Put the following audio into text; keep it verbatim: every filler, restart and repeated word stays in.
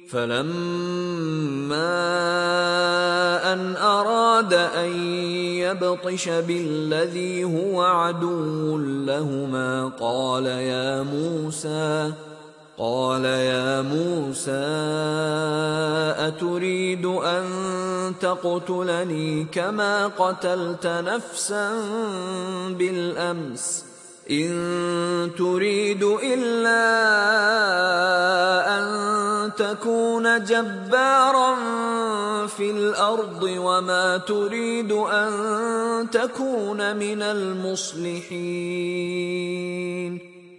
فلما أن أراد أن يبطش بالذي هو عدو لهما قال يا موسى قال يا موسى أتريد أن تقتلني كما قتلت نفسا بالأمس إن تريد إلا أن تكون جبارا في الأرض وما تريد أن تكون من المصلحين